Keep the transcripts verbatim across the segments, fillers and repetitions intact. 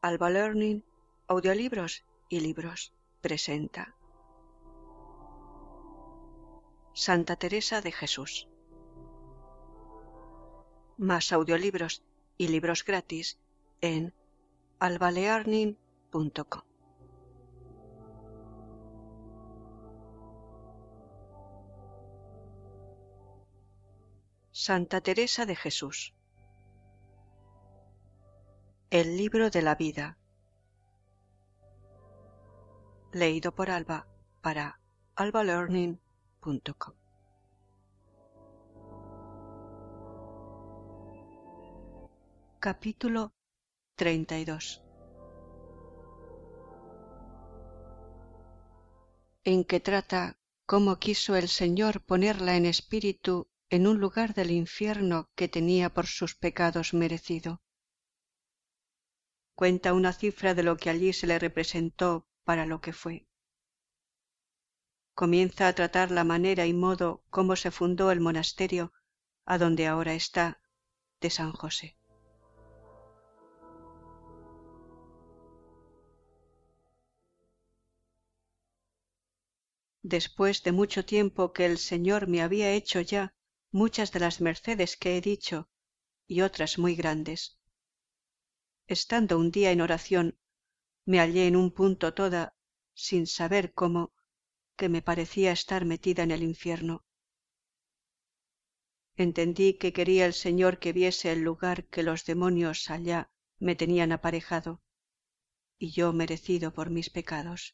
Alba Learning, Audiolibros y Libros presenta Santa Teresa de Jesús. Más audiolibros y libros gratis en alba learning punto com. Santa Teresa de Jesús. El libro de la vida. Leído por Alba para alba learning punto com. Capítulo treinta y dos. En que trata cómo quiso el Señor ponerla en espíritu en un lugar del infierno que tenía por sus pecados merecido. Cuenta una cifra de lo que allí se le representó para lo que fue. Comienza a tratar la manera y modo cómo se fundó el monasterio, a donde ahora está, de San José. Después de mucho tiempo que el Señor me había hecho ya muchas de las mercedes que he dicho, y otras muy grandes, estando un día en oración, me hallé en un punto toda, sin saber cómo, que me parecía estar metida en el infierno. Entendí que quería el Señor que viese el lugar que los demonios allá me tenían aparejado, y yo merecido por mis pecados.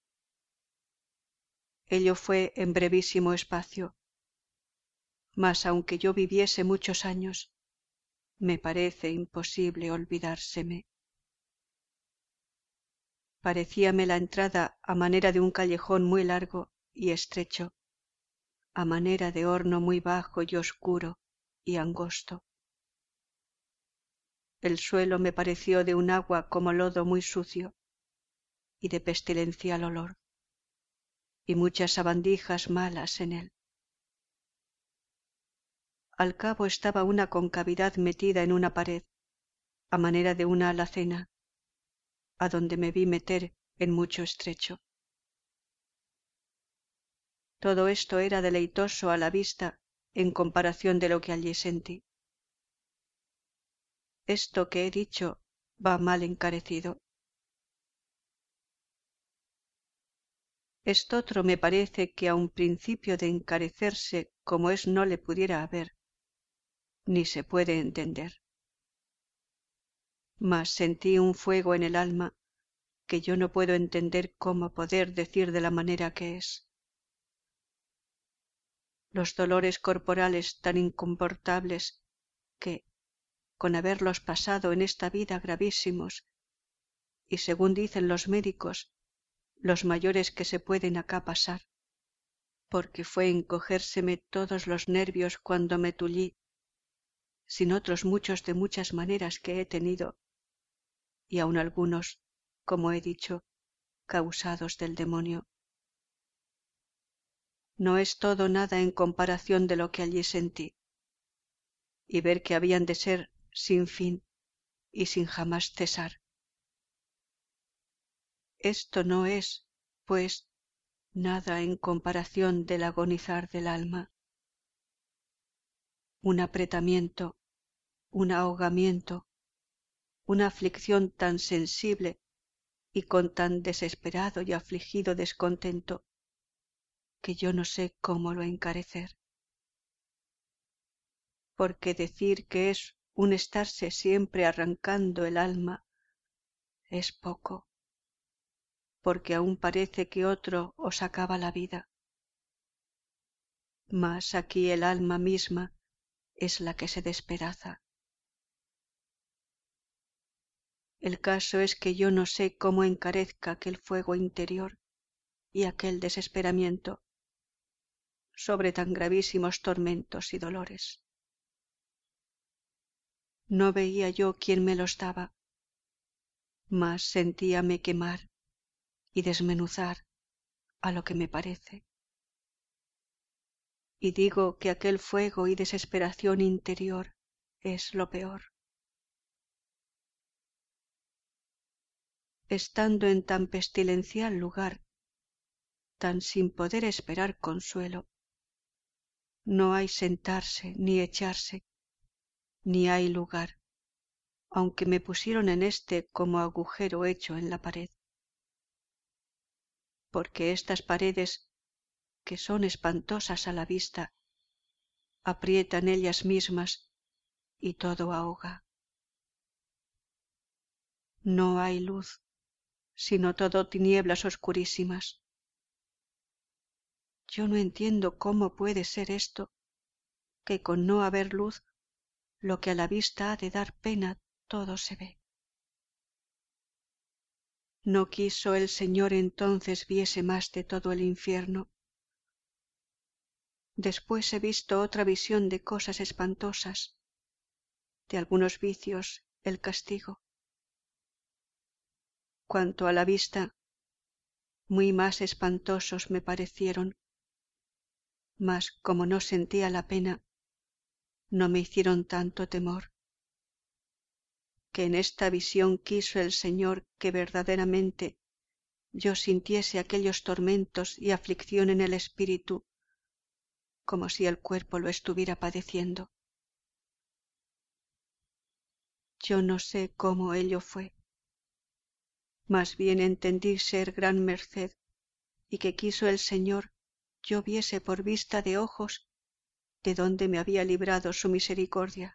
Ello fue en brevísimo espacio, mas aunque yo viviese muchos años, me parece imposible olvidárseme. Parecíame la entrada a manera de un callejón muy largo y estrecho, a manera de horno muy bajo y oscuro y angosto. El suelo me pareció de un agua como lodo muy sucio y de pestilencial olor, y muchas sabandijas malas en él. Al cabo estaba una concavidad metida en una pared, a manera de una alacena, a donde me vi meter en mucho estrecho. Todo esto era deleitoso a la vista en comparación de lo que allí sentí. Esto que he dicho va mal encarecido. Estotro me parece que a un principio de encarecerse como es no le pudiera haber, ni se puede entender. Mas sentí un fuego en el alma que yo no puedo entender cómo poder decir de la manera que es. Los dolores corporales tan incomportables que, con haberlos pasado en esta vida gravísimos, y según dicen los médicos, los mayores que se pueden acá pasar, porque fue encogérseme todos los nervios cuando me tullí, sin otros muchos de muchas maneras que he tenido, y aun algunos, como he dicho, causados del demonio. No es todo nada en comparación de lo que allí sentí, y ver que habían de ser sin fin y sin jamás cesar. Esto no es, pues, nada en comparación del agonizar del alma. Un apretamiento, un ahogamiento, una aflicción tan sensible y con tan desesperado y afligido descontento, que yo no sé cómo lo encarecer. Porque decir que es un estarse siempre arrancando el alma es poco, porque aún parece que otro os acaba la vida. Mas aquí el alma misma es la que se despedaza. El caso es que yo no sé cómo encarezca aquel fuego interior y aquel desesperamiento sobre tan gravísimos tormentos y dolores. No veía yo quién me los daba, mas sentíame quemar y desmenuzar a lo que me parece. Y digo que aquel fuego y desesperación interior es lo peor. estando en tan pestilencial lugar, tan sin poder esperar consuelo, no hay sentarse ni echarse, ni hay lugar, aunque me pusieron en éste como agujero hecho en la pared. Porque estas paredes, que son espantosas a la vista, aprietan ellas mismas y todo ahoga. No hay luz, sino todo tinieblas oscurísimas. Yo no entiendo cómo puede ser esto, que con no haber luz, lo que a la vista ha de dar pena, todo se ve. No quiso el Señor entonces viese más de todo el infierno. Después he visto otra visión de cosas espantosas, de algunos vicios el castigo. Cuanto a la vista, muy más espantosos me parecieron, mas como no sentía la pena, no me hicieron tanto temor, que en esta visión quiso el Señor que verdaderamente yo sintiese aquellos tormentos y aflicción en el espíritu, como si el cuerpo lo estuviera padeciendo. Yo no sé cómo ello fue, más bien entendí ser gran merced y que quiso el Señor yo viese por vista de ojos de donde me había librado su misericordia.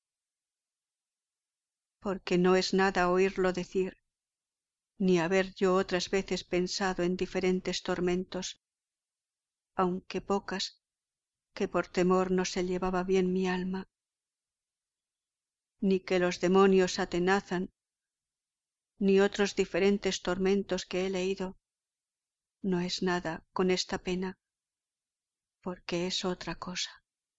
Porque no es nada oírlo decir, ni haber yo otras veces pensado en diferentes tormentos, aunque pocas, que por temor no se llevaba bien mi alma, ni que los demonios atenazan, ni otros diferentes tormentos que he leído, no es nada con esta pena, porque es otra cosa.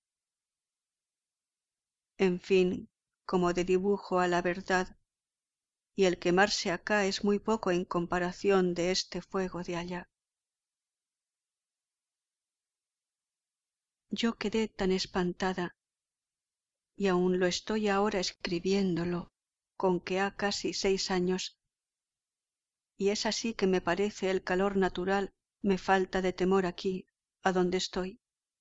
En fin, como de dibujo a la verdad, y el quemarse acá es muy poco en comparación de este fuego de allá. Yo quedé tan espantada, y aun lo estoy ahora escribiéndolo, con que ha casi seis años, y es así que me parece el calor natural me falta de temor aquí, a donde estoy.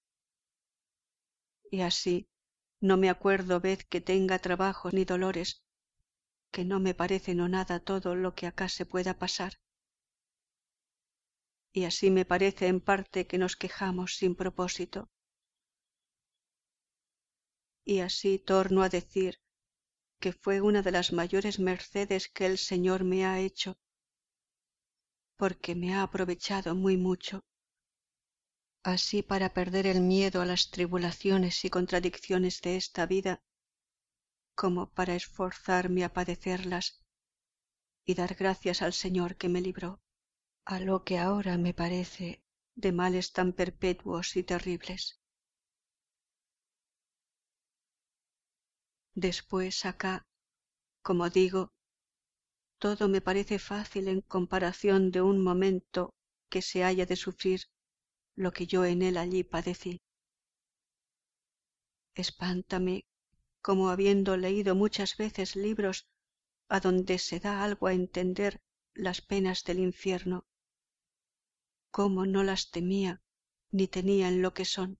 Y así no me acuerdo vez que tenga trabajos ni dolores, que no me parece no nada todo lo que acá se pueda pasar. Y así me parece en parte que nos quejamos sin propósito. Y así torno a decir que fue una de las mayores mercedes que el Señor me ha hecho, porque me ha aprovechado muy mucho, así para perder el miedo a las tribulaciones y contradicciones de esta vida, como para esforzarme a padecerlas y dar gracias al Señor que me libró, a lo que ahora me parece de males tan perpetuos y terribles. Después acá, como digo, todo me parece fácil en comparación de un momento que se haya de sufrir lo que yo en él allí padecí. Espántame, como habiendo leído muchas veces libros a donde se da algo a entender las penas del infierno, cómo no las temía ni tenía en lo que son.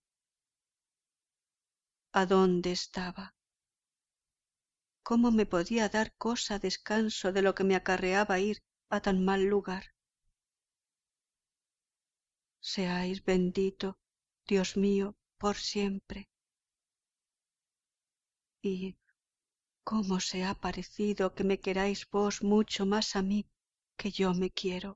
¿A dónde estaba? ¿Cómo me podía dar cosa descanso de lo que me acarreaba ir a tan mal lugar? Seáis bendito, Dios mío, por siempre. Y cómo se ha parecido que me queráis vos mucho más a mí que yo me quiero.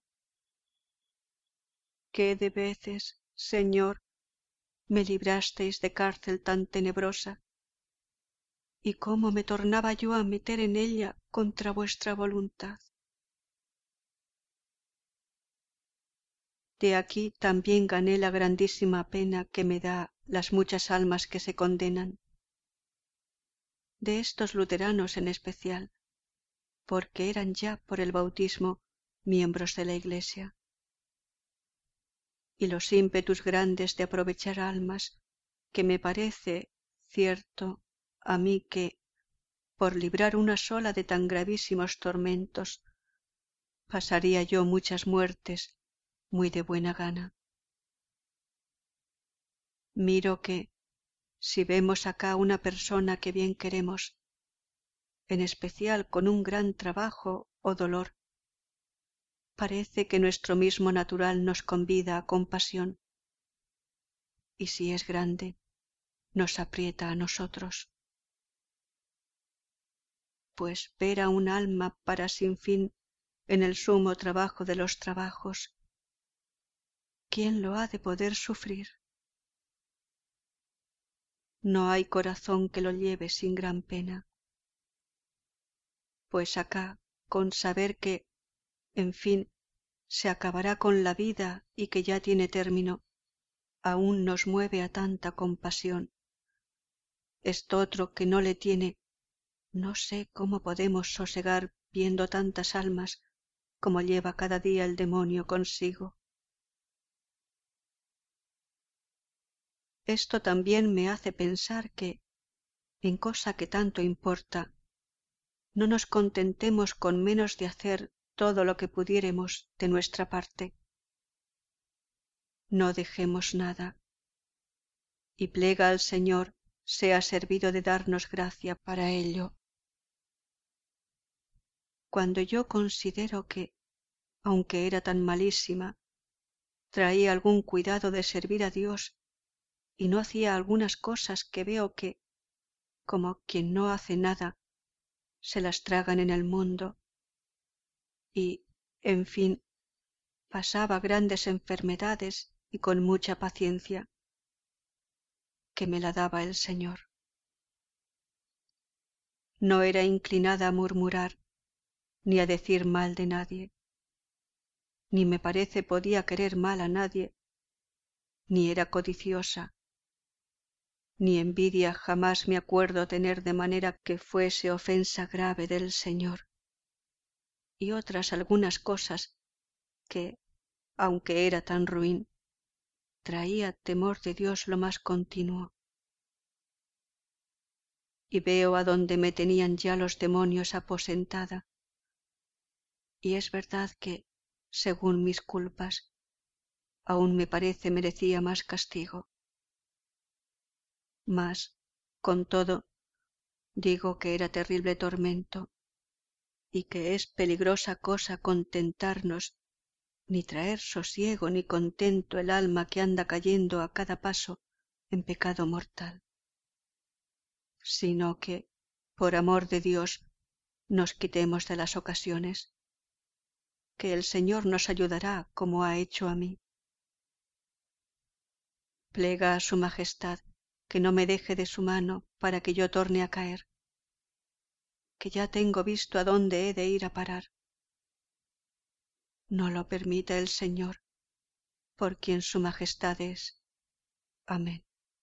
Qué de veces, Señor, me librasteis de cárcel tan tenebrosa, y cómo me tornaba yo a meter en ella contra vuestra voluntad. De aquí también gané la grandísima pena que me da las muchas almas que se condenan, de estos luteranos en especial, porque eran ya por el bautismo miembros de la Iglesia, y los ímpetus grandes de aprovechar almas, que me parece cierto a mí que, por librar una sola de tan gravísimos tormentos, pasaría yo muchas muertes muy de buena gana. Miro que, si vemos acá una persona que bien queremos, en especial con un gran trabajo o dolor, parece que nuestro mismo natural nos convida a compasión, y si es grande, nos aprieta a nosotros. Pues ver a un alma para sin fin en el sumo trabajo de los trabajos, ¿quién lo ha de poder sufrir? No hay corazón que lo lleve sin gran pena. Pues acá, con saber que, en fin, se acabará con la vida y que ya tiene término, aún nos mueve a tanta compasión. Esto otro que no le tiene, no sé cómo podemos sosegar viendo tantas almas como lleva cada día el demonio consigo. Esto también me hace pensar que, en cosa que tanto importa, no nos contentemos con menos de hacer todo lo que pudiéremos de nuestra parte. No dejemos nada, y plega al Señor sea servido de darnos gracia para ello. Cuando yo considero que, aunque era tan malísima, traía algún cuidado de servir a Dios y no hacía algunas cosas que veo que, como quien no hace nada, se las tragan en el mundo, y, en fin, pasaba grandes enfermedades y con mucha paciencia, que me la daba el Señor. No era inclinada a murmurar, ni a decir mal de nadie, ni me parece podía querer mal a nadie, ni era codiciosa, ni envidia jamás me acuerdo tener de manera que fuese ofensa grave del Señor, y otras algunas cosas que, aunque era tan ruin, traía temor de Dios lo más continuo. Y veo a donde me tenían ya los demonios aposentada, y es verdad que, según mis culpas, aún me parece merecía más castigo. Mas, con todo, digo que era terrible tormento, y que es peligrosa cosa contentarnos, ni traer sosiego ni contento el alma que anda cayendo a cada paso en pecado mortal, sino que, por amor de Dios, nos quitemos de las ocasiones, que el Señor nos ayudará como ha hecho a mí. Plega a su Majestad que no me deje de su mano para que yo torne a caer, que ya tengo visto a dónde he de ir a parar. No lo permita el Señor, por quien su Majestad es. Amén.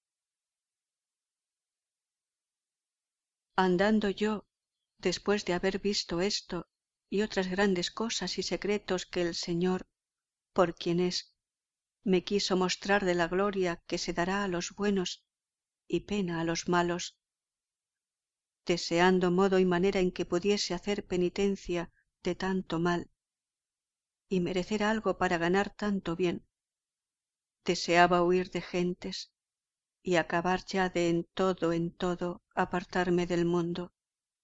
Andando yo, después de haber visto esto y otras grandes cosas y secretos que el Señor, por quien es, me quiso mostrar de la gloria que se dará a los buenos y pena a los malos, deseando modo y manera en que pudiese hacer penitencia de tanto mal y merecer algo para ganar tanto bien, deseaba huir de gentes y acabar ya de en todo en todo apartarme del mundo.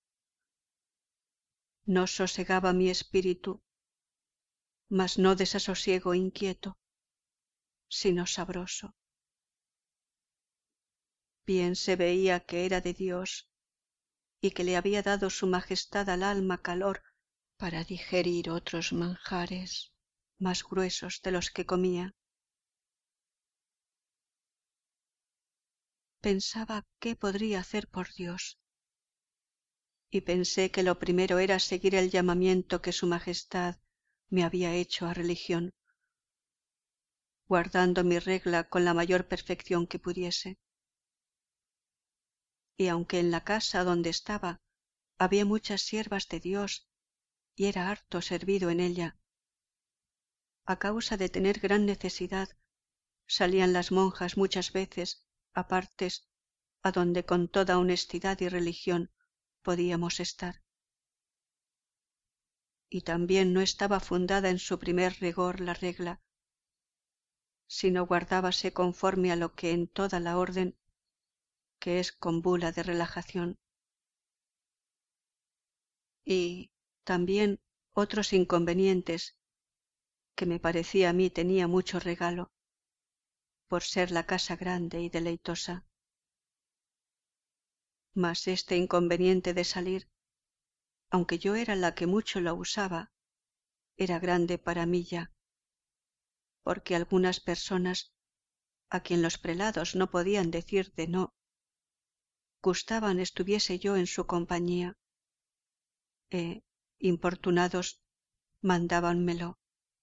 No sosegaba mi espíritu, mas no desasosiego inquieto, sino sabroso. Bien se veía que era de Dios y que le había dado su Majestad al alma calor para digerir otros manjares más gruesos de los que comía. Pensaba qué podría hacer por Dios, y pensé que lo primero era seguir el llamamiento que su Majestad me había hecho a religión, guardando mi regla con la mayor perfección que pudiese. Y aunque en la casa donde estaba había muchas siervas de Dios y era harto servido en ella, a causa de tener gran necesidad salían las monjas muchas veces a partes adonde con toda honestidad y religión podíamos estar. y también no estaba fundada en su primer rigor la regla, sino guardábase conforme a lo que en toda la orden, que es con bula de relajación. Y también otros inconvenientes que me parecía a mí tenía mucho regalo, por ser la casa grande y deleitosa. Mas este inconveniente de salir, aunque yo era la que mucho lo usaba, era grande para mí ya, porque algunas personas, a quien los prelados no podían decir de no, gustaban estuviese yo en su compañía, e, importunados, mandábanmelo.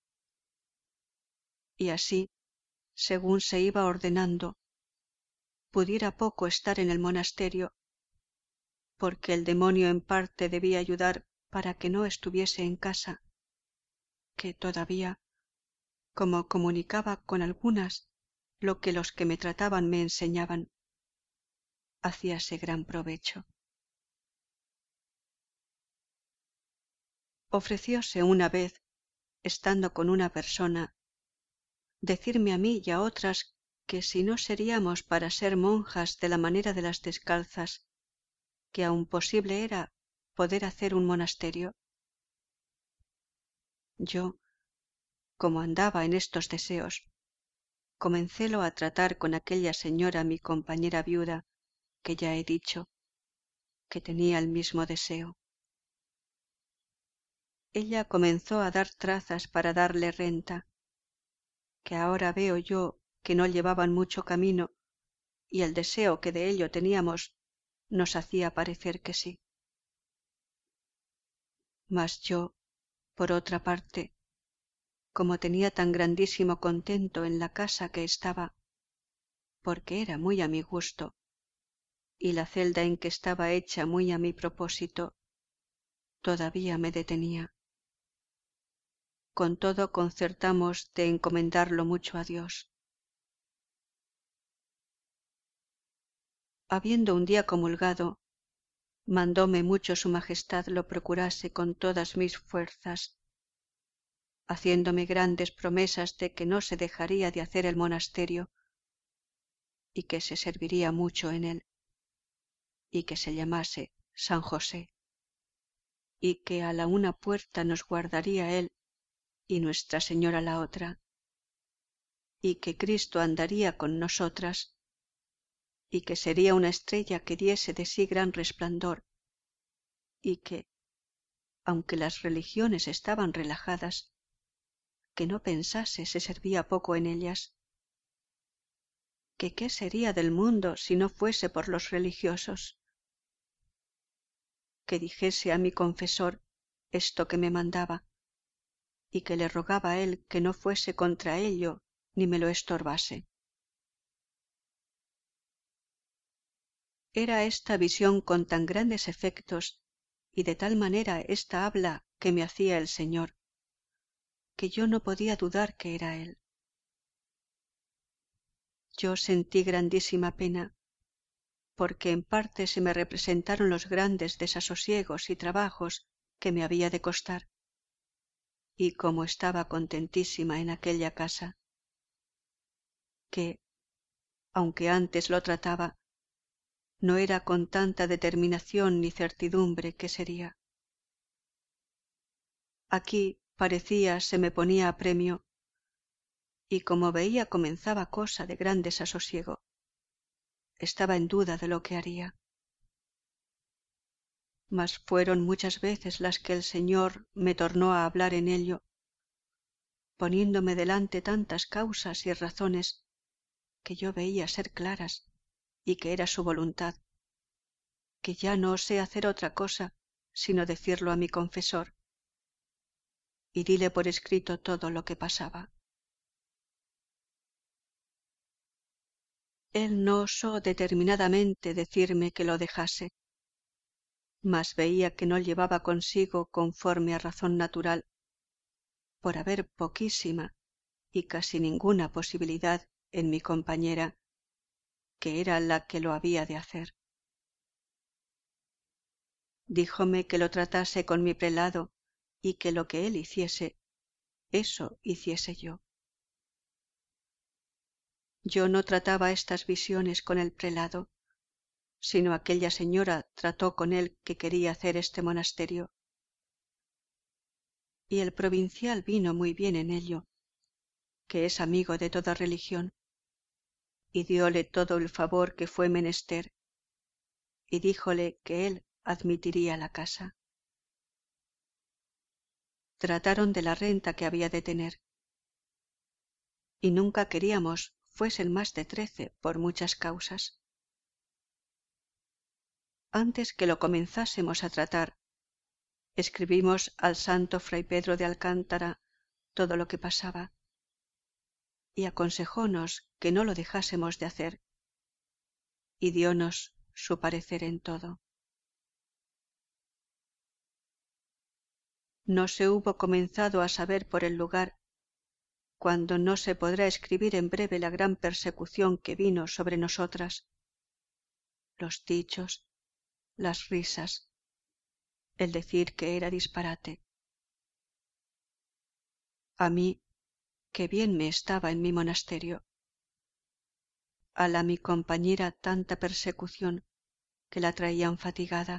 Y así, según se iba ordenando, pudiera poco estar en el monasterio, porque el demonio en parte debía ayudar para que no estuviese en casa, que todavía, como comunicaba con algunas lo que los que me trataban me enseñaban, hacíase gran provecho. Ofrecióse una vez, estando con una persona, decirme a mí y a otras que si no seríamos para ser monjas de la manera de las descalzas, que aun posible era poder hacer un monasterio. Yo, como andaba en estos deseos, comencélo a tratar con aquella señora mi compañera viuda, que ya he dicho, que tenía el mismo deseo. Ella comenzó a dar trazas para darle renta, que ahora veo yo que no llevaban mucho camino, y el deseo que de ello teníamos nos hacía parecer que sí. Mas yo, por otra parte, como tenía tan grandísimo contento en la casa que estaba, porque era muy a mi gusto, y la celda en que estaba hecha muy a mi propósito, todavía me detenía. Con todo concertamos de encomendarlo mucho a Dios. Habiendo un día comulgado, mandóme mucho su majestad lo procurase con todas mis fuerzas, haciéndome grandes promesas de que no se dejaría de hacer el monasterio, y que se serviría mucho en él, y que se llamase San José, y que a la una puerta nos guardaría él y Nuestra Señora la otra, y que Cristo andaría con nosotras, y que sería una estrella que diese de sí gran resplandor, y que, aunque las religiones estaban relajadas, que no pensase se servía poco en ellas, que qué sería del mundo si no fuese por los religiosos, que dijese a mi confesor esto que me mandaba, y que le rogaba a él que no fuese contra ello ni me lo estorbase. Era esta visión con tan grandes efectos y de tal manera esta habla que me hacía el Señor, que yo no podía dudar que era él. Yo sentí grandísima pena, porque en parte se me representaron los grandes desasosiegos y trabajos que me había de costar, y como estaba contentísima en aquella casa, que, aunque antes lo trataba, no era con tanta determinación ni certidumbre que sería. Aquí parecía se me ponía a premio, y como veía comenzaba cosa de gran desasosiego, estaba en duda de lo que haría. Mas fueron muchas veces las que el Señor me tornó a hablar en ello, poniéndome delante tantas causas y razones que yo veía ser claras y que era su voluntad, que ya no osé hacer otra cosa sino decirlo a mi confesor, y dile por escrito todo lo que pasaba. Él no osó determinadamente decirme que lo dejase, mas veía que no llevaba consigo conforme a razón natural, por haber poquísima y casi ninguna posibilidad en mi compañera, que era la que lo había de hacer. Díjome que lo tratase con mi prelado y que lo que él hiciese, eso hiciese yo. Yo no trataba estas visiones con el prelado, sino aquella señora trató con él que quería hacer este monasterio. Y el provincial vino muy bien en ello, que es amigo de toda religión, y dióle todo el favor que fue menester, y díjole que él admitiría la casa. Trataron de la renta que había de tener, y nunca queríamos fuesen más de trece por muchas causas. Antes que lo comenzásemos a tratar, escribimos al santo fray Pedro de Alcántara todo lo que pasaba, y aconsejónos que no lo dejásemos de hacer, y diónos su parecer en todo. No se hubo comenzado a saber por el lugar, cuando no se podrá escribir en breve la gran persecución que vino sobre nosotras, los dichos, las risas, el decir que era disparate. A mí, que bien me estaba en mi monasterio, a la mi compañera tanta persecución que la traían fatigada.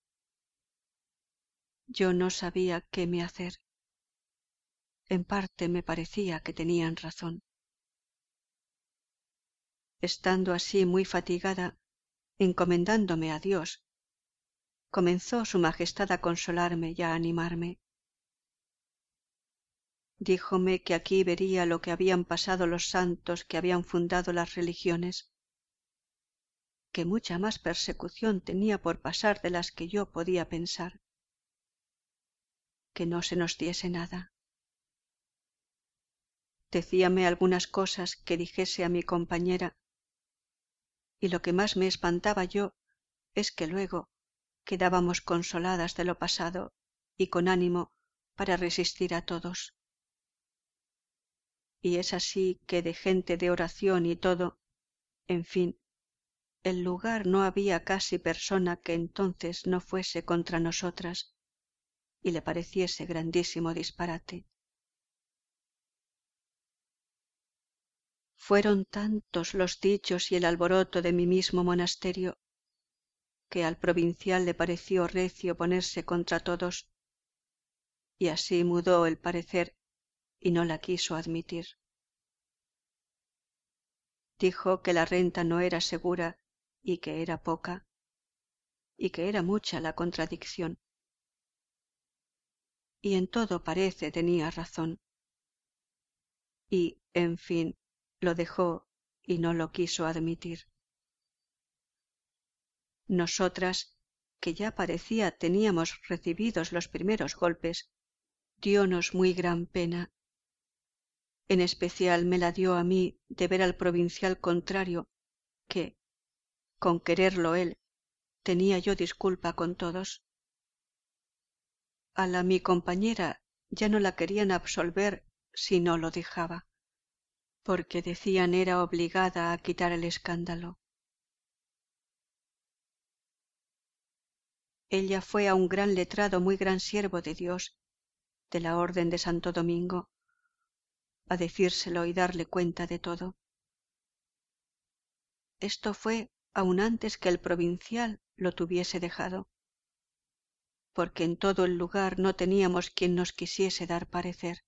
Yo no sabía qué me hacer. En parte me parecía que tenían razón. Estando así muy fatigada, encomendándome a Dios, comenzó su majestad a consolarme y a animarme. Díjome que aquí vería lo que habían pasado los santos que habían fundado las religiones, que mucha más persecución tenía por pasar de las que yo podía pensar, que no se nos diese nada. Decíame algunas cosas que dijese a mi compañera, y lo que más me espantaba yo es que luego quedábamos consoladas de lo pasado y con ánimo para resistir a todos. Y es así que de gente de oración y todo, en fin, el lugar no había casi persona que entonces no fuese contra nosotras y le pareciese grandísimo disparate. Fueron tantos los dichos y el alboroto de mi mismo monasterio que al provincial le pareció recio ponerse contra todos, y así mudó el parecer y no la quiso admitir. Dijo que la renta no era segura y que era poca, y que era mucha la contradicción. Y en todo parece tenía razón. Y, en fin, lo dejó y no lo quiso admitir. Nosotras, que ya parecía teníamos recibidos los primeros golpes, diónos muy gran pena. En especial me la dio a mí de ver al provincial contrario, que, con quererlo él, tenía yo disculpa con todos. A la mi compañera ya no la querían absolver si no lo dejaba, porque decían era obligada a quitar el escándalo. Ella fue a un gran letrado, muy gran siervo de Dios, de la orden de Santo Domingo, a decírselo y darle cuenta de todo. Esto fue aun antes que el provincial lo tuviese dejado, porque en todo el lugar no teníamos quien nos quisiese dar parecer.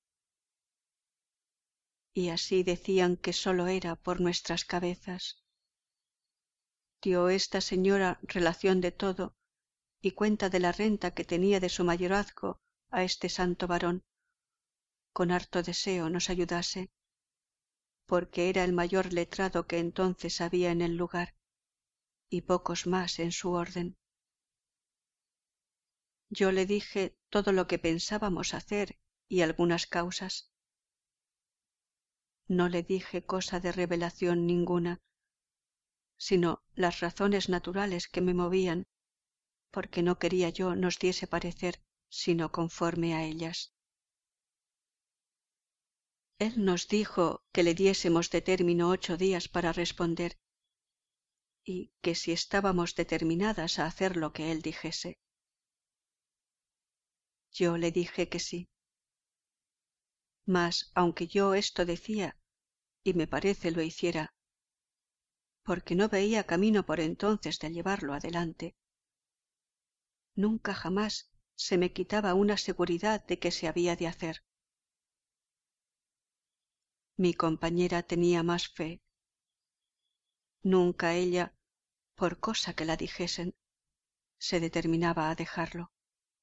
Y así decían que sólo era por nuestras cabezas. Dio esta señora relación de todo y cuenta de la renta que tenía de su mayorazgo a este santo varón, con harto deseo nos ayudase, porque era el mayor letrado que entonces había en el lugar, y pocos más en su orden. Yo le dije todo lo que pensábamos hacer y algunas causas. No le dije cosa de revelación ninguna, sino las razones naturales que me movían, porque no quería yo nos diese parecer sino conforme a ellas. Él nos dijo que le diésemos de término ocho días para responder, y que si estábamos determinadas a hacer lo que él dijese. Yo le dije que sí. Mas, aunque yo esto decía, y me parece lo hiciera, porque no veía camino por entonces de llevarlo adelante, nunca jamás se me quitaba una seguridad de que se había de hacer. Mi compañera tenía más fe. Nunca ella, por cosa que la dijesen, se determinaba a dejarlo.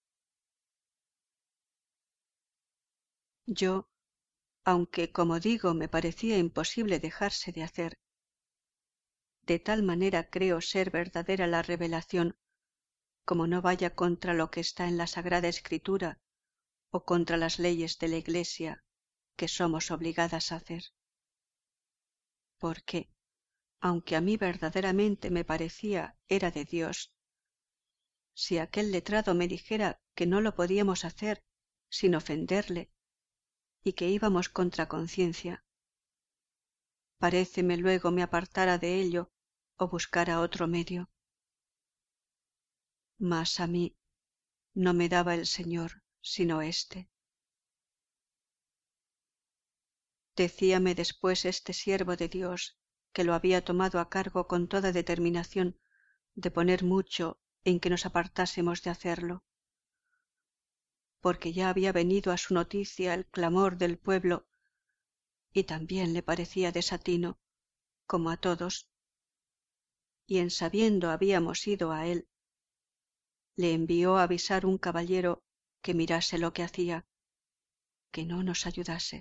Yo, aunque como digo me parecía imposible dejarse de hacer, de tal manera creo ser verdadera la revelación, como no vaya contra lo que está en la Sagrada Escritura o contra las leyes de la Iglesia que somos obligadas a hacer. Porque, aunque a mí verdaderamente me parecía era de Dios, si aquel letrado me dijera que no lo podíamos hacer sin ofenderle y que íbamos contra conciencia, paréceme luego me apartara de ello o buscara otro medio. Mas a mí no me daba el Señor sino éste. Decíame después este siervo de Dios, que lo había tomado a cargo con toda determinación de poner mucho en que nos apartásemos de hacerlo, porque ya había venido a su noticia el clamor del pueblo y también le parecía desatino, como a todos, y en sabiendo habíamos ido a él, le envió a avisar un caballero que mirase lo que hacía, que no nos ayudase,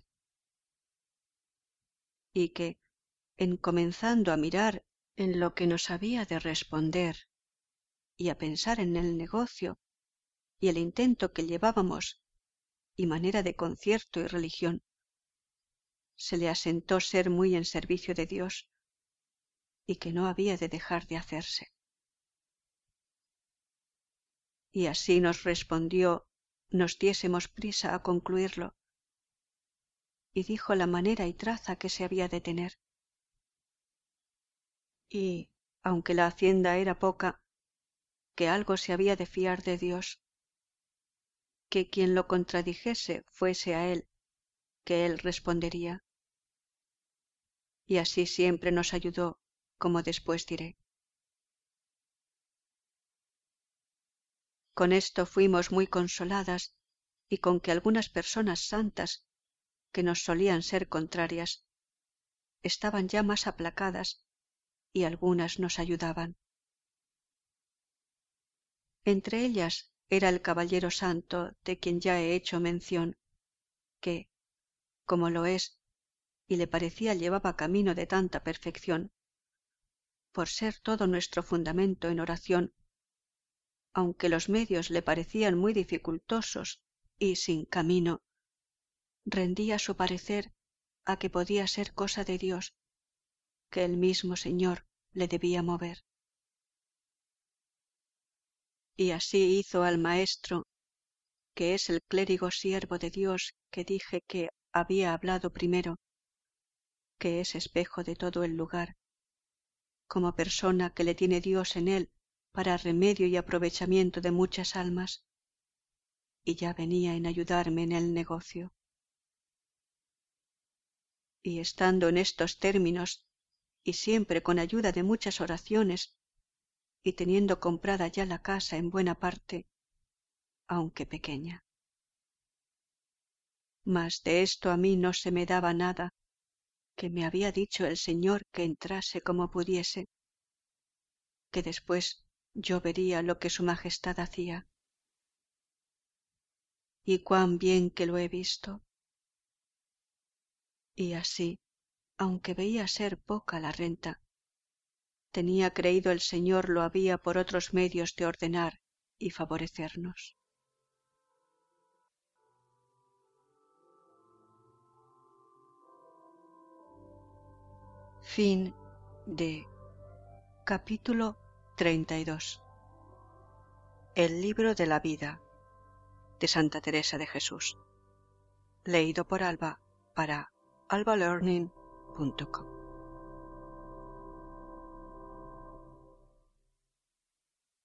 y que, en comenzando a mirar en lo que nos había de responder y a pensar en el negocio y el intento que llevábamos y manera de concierto y religión, se le asentó ser muy en servicio de Dios y que no había de dejar de hacerse. Y así nos respondió nos diésemos prisa a concluirlo, y dijo la manera y traza que se había de tener. Y, aunque la hacienda era poca, que algo se había de fiar de Dios, que quien lo contradijese fuese a él, que él respondería. Y así siempre nos ayudó, como después diré. Con esto fuimos muy consoladas, y con que algunas personas santas, que nos solían ser contrarias, estaban ya más aplacadas, y algunas nos ayudaban. Entre ellas era el caballero santo de quien ya he hecho mención, que, como lo es, y le parecía llevaba camino de tanta perfección, por ser todo nuestro fundamento en oración, aunque los medios le parecían muy dificultosos y sin camino, rendía su parecer a que podía ser cosa de Dios, que el mismo Señor le debía mover. Y así hizo al maestro, que es el clérigo siervo de Dios que dije que había hablado primero, que es espejo de todo el lugar, como persona que le tiene Dios en él para remedio y aprovechamiento de muchas almas, y ya venía en ayudarme en el negocio. Y estando en estos términos, y siempre con ayuda de muchas oraciones, y teniendo comprada ya la casa en buena parte, aunque pequeña. Mas de esto a mí no se me daba nada, que me había dicho el Señor que entrase como pudiese, que después yo vería lo que su Majestad hacía. Y cuán bien que lo he visto. Y así, aunque veía ser poca la renta, tenía creído el Señor lo había por otros medios de ordenar y favorecernos. Fin de capítulo treinta y dos. El libro de la vida de Santa Teresa de Jesús. Leído por Alba para alba learning punto com.